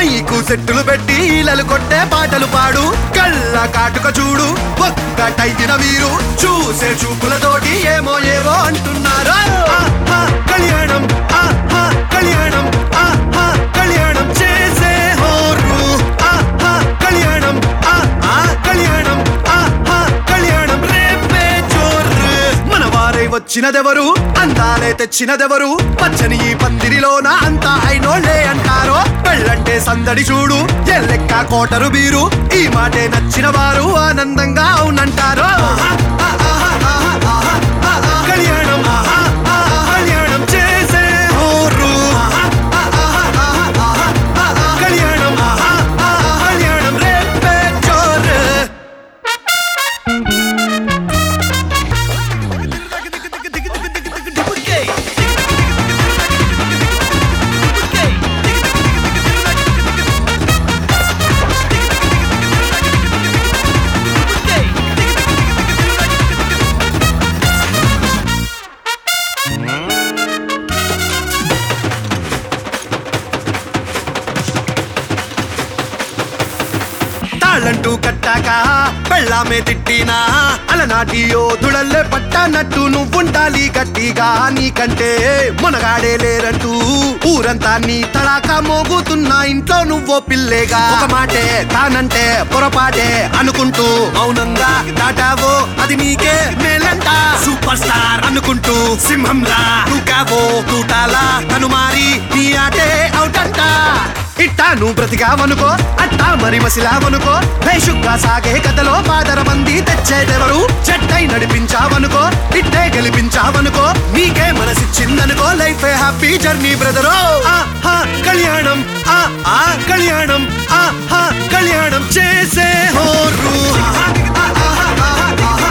mic సెట్టులు పెట్టి ఈలలు కొట్టే పాటలు పాడు కళ్ళ కాటుక చూడు ఒక్కటైన మీరు చూసే చూపులతోటి ఏమో ఏవో అంటున్నారు ఆహా కళ్యాణం ఆహా కళ్యాణం ఆహా కళ్యాణం చేసే హోరు ఆహా కళ్యాణం ఆహా కళ్యాణం ఆహా కళ్యాణం రేపే జోరు మన వారై వచ్చినదెవరు అందాలే తెచ్చినదెవరు పచ్చని ఈ పందిరిలోన అంతా అయినోళ్ళే అంటారో పెళ్ళంటే సందడి చూడు ఎల్లెక్క కోటరు బీరు ఈ మాటే నచ్చిన వారు ఆనందంగా అవునంటారు కళ్యాణం కళ్యాణం చేసే హోరు కళ్యాణం కళ్యాణం రేపే జోరు తాళ్ళంటూ కట్టాక పెళ్ళామే తిట్టినా అలనాటి యోధుడల్లే పట్టనట్టు నువ్వుండాలి గట్టిగా నీకంటే మునగాడే లేరంటూ ఊరంతా నీ తడాక మోగుతున్నా ఇంట్లో నువ్వో పిల్లేగా ఒక మాటే తానంటే పొరపాటే అనుకుంటూ మౌనంగా దాటావో అది నీకే మేలంట సూపర్ స్టార్ అనుకుంటూ సింహంలా నువ్వు తూటాలా తను మారి నీ ఆటే అవుటంట ఇట్టా నువ్వు బ్రతికావనుకో అట్టా మరి మసిలావనుకో భేషుగ్గా సాగే కథలో పాదర మంది తెచ్చేదెవరు చెట్టై నడిపించావనుకో ఇట్టే గెలిపించావనుకో నీకే మనసిచ్చిందనుకో లైఫ్ హ్యాపీ జర్నీ బ్రదరో ఆహా కళ్యాణం ఆహా కళ్యాణం ఆహా కళ్యాణం చేసే హోరు